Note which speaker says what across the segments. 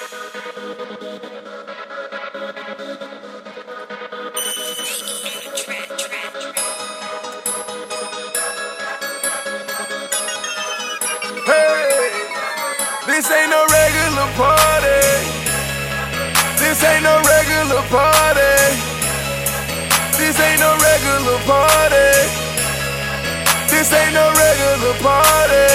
Speaker 1: This ain't no regular party. This ain't no regular party. This ain't no regular party. This ain't no regular party.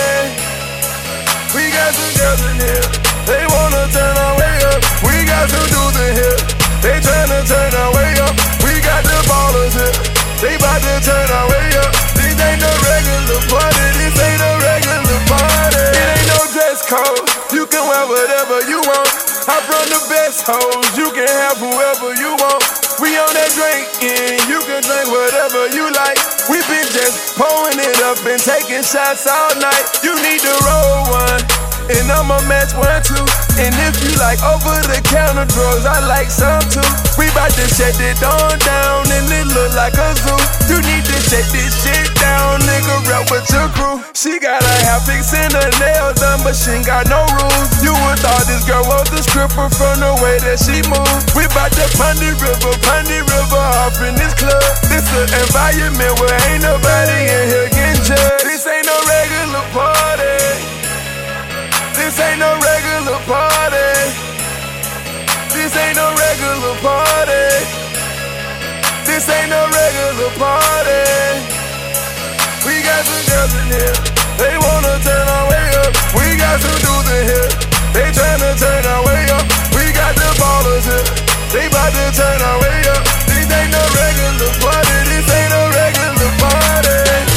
Speaker 1: We got some girls in here, they wanna turn our way up. We got some dudes in here, they tryna turn our way up. We got the ballers here, they bout to turn our way up. This ain't no regular party. This ain't no regular party. It ain't no dress code, you can wear whatever you want. I'm from the best hoes, you can have whoever you want. We on that drinking, you can drink whatever you like. We been just pouring it up and taking shots all night. You need to roll one, and I'ma match one too. And if you like over-the-counter drugs, I like some too. We bout to shut it on down, and it look like a zoo. You need to shut this shit down, nigga, rap with your crew. She got a half fix and her nails done, but she ain't got no rules. You would thought this girl was a stripper from the way that she moves. We bout to Pondy River off in this club. This an environment where ain't nobody in here getting judged. This ain't no regular party. This ain't no regular party. This ain't no regular party. This ain't no regular party. We got some girls in here, they wanna turn our way up. We got some dudes in here, they tryna turn our way up. We got the ballers here, they bout to turn our way up. This ain't no regular party. This ain't no regular party.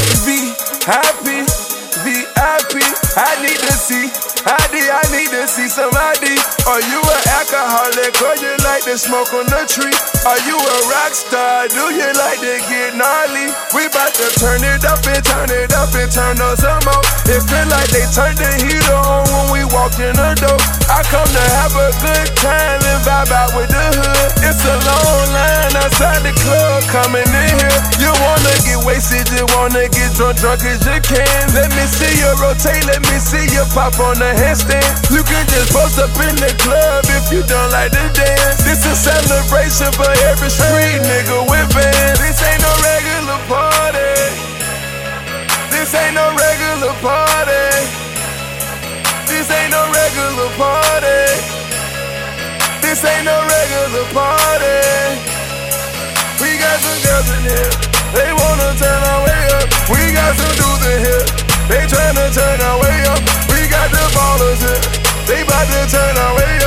Speaker 1: VIP, VIP, I need to see I need to see some ID. Are you an alcoholic or you like to smoke on the tree? Are you a rock star? Do you like to get gnarly? We bout to turn it up and turn it up and turn up some more. It feel like they turned the heater on when we walk in the door. I come to have a good time and vibe out with the hood. It's a long line outside the club coming in here. You wanna get wasted, you wanna get drunk as you can. Let me see you rotate, let me see you pop on the handstand. You can just post up in the club if you don't like to dance. This a celebration for every street nigga with bands. This ain't no regular party. This ain't no regular party. This ain't no regular party. This ain't no regular party. We got some girls in here, they wanna turn our way up. We got some dudes in here, they tryna turn our way up. We got the ballers here, they bout to turn our way up.